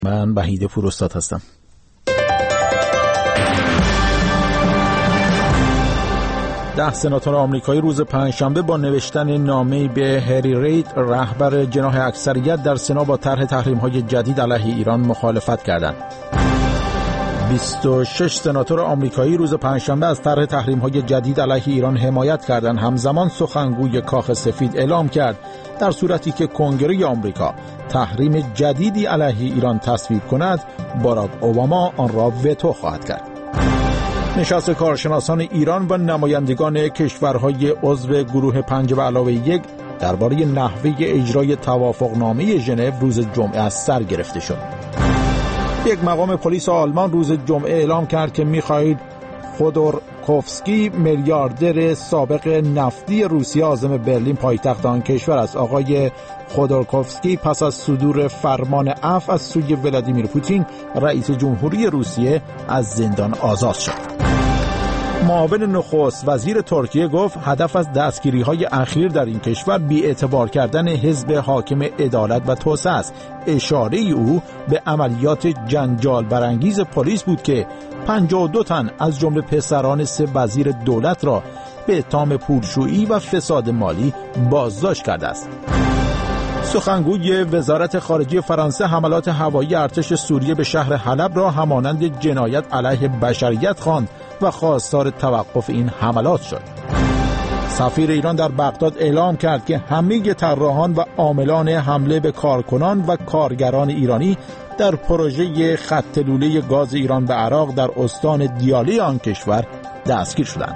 من وحید پوراستاد هستم. ده سناتور آمریکایی روز پنجشنبه با نوشتن نامه‌ای به هری رید، رهبر جناح اکثریت در سنا، با طرح تحریم‌های جدید علیه ایران مخالفت کردند. 26 سناتور آمریکایی روز پنجشنبه از طرح تحریم‌های جدید علیه ایران حمایت کردند. همزمان سخنگوی کاخ سفید اعلام کرد در صورتی که کنگره آمریکا تحریم جدیدی علیه ایران تصویب کند، باراک اوباما آن را وتو خواهد کرد. نشست کارشناسان ایران و نمایندگان کشورهای عضو گروه 5+1 درباره نحوه اجرای توافقنامه ژنو روز جمعه از سر گرفته شد. یک مقام پلیس آلمان روز جمعه اعلام کرد که میخائیل خودورکوفسکی، میلیاردر سابق نفتی روسیه، عازم برلین پایتخت آن کشور است. آقای خودورکوفسکی پس از صدور فرمان عفو از سوی ولادیمیر پوتین، رئیس جمهوری روسیه، از زندان آزاد شد. معاون نخست وزیر ترکیه گفت هدف از دستگیری‌های اخیر در این کشور بی‌اعتبار کردن حزب حاکم عدالت و توسعه است. اشاره او به عملیات جنجال برانگیز پلیس بود که 52 تن از جمله پسران 3 وزیر دولت را به اتهام پولشویی و فساد مالی بازداشت کرده است. سخنگوی وزارت خارجه فرانسه حملات هوایی ارتش سوریه به شهر حلب را همانند جنایت علیه بشریت خواند و خواستار توقف این حملات شد. سفیر ایران در بغداد اعلام کرد که همه طراحان و عاملان حمله به کارکنان و کارگران ایرانی در پروژه خط لوله گاز ایران به عراق در استان دیالی آن کشور دستگیر شدند.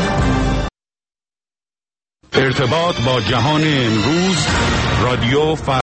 ارتباط با جهان امروز، رادیو